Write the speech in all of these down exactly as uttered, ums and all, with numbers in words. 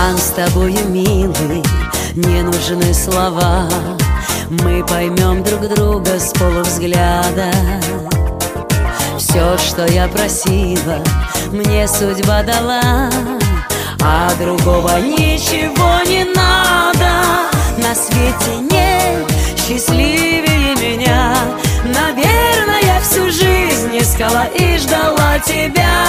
Нам с тобою, милый, не нужны слова. Мы поймем друг друга с полувзгляда. Все, что я просила, мне судьба дала, а другого ничего не надо. На свете нет счастливее меня. Наверное, я всю жизнь искала и ждала тебя.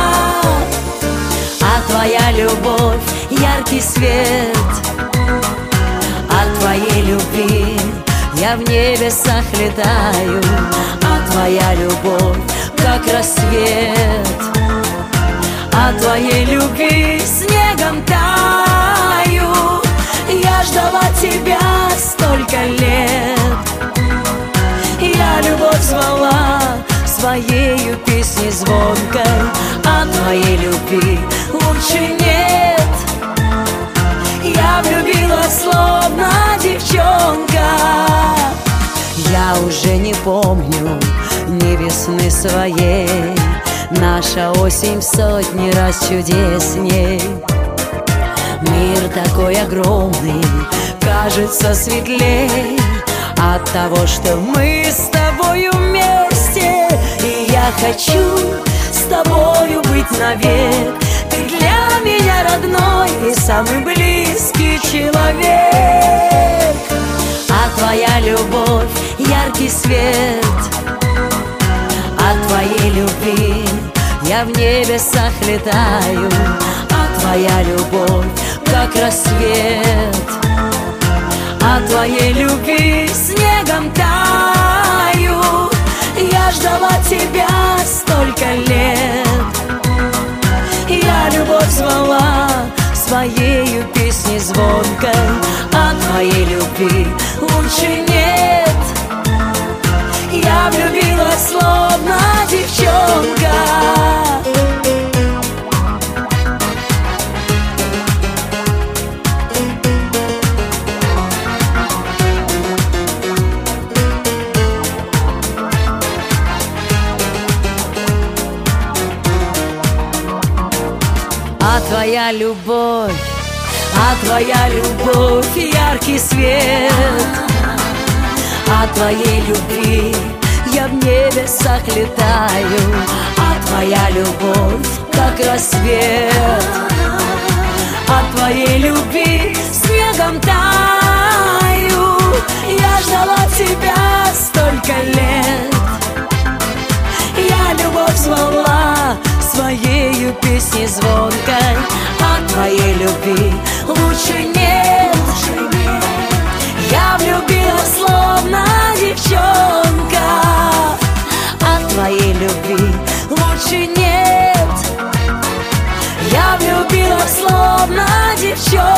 А твоя любовь — яркий свет. От твоей любви я в небесах летаю. А твоя любовь — как рассвет. От твоей любви снегом таю. Я ждала тебя столько лет. Я любовь звала своею песней звонкой. А твоей любви лучше нет. Я влюбилась, словно девчонка. Я уже не помню ни весны своей. Наша осень в сотни раз чудесней. Мир такой огромный, кажется светлей от того, что мы с тобою вместе. И я хочу с тобою быть навек. Ты для меня родной и самый близкий человек. А твоя любовь — яркий свет. От твоей любви я в небесах летаю. А твоя любовь — как рассвет. От твоей любви снегом таю. Я ждала тебя столько лет. Я любовь звала своею песней звонкой. А твоей любви лучше нет. Я влюбилась, словно девчонка. А твоя любовь, а твоя любовь — яркий свет. От твоей любви я в небесах летаю. А твоя любовь — как рассвет. От твоей любви снегом таю. Я ждала тебя столько лет. Я любовь звала своею песней звонкой. А твоей любви лучше нет. Я влюбилась, словно девчонка. От твоей любви лучше нет. Я влюбилась, словно девчонка.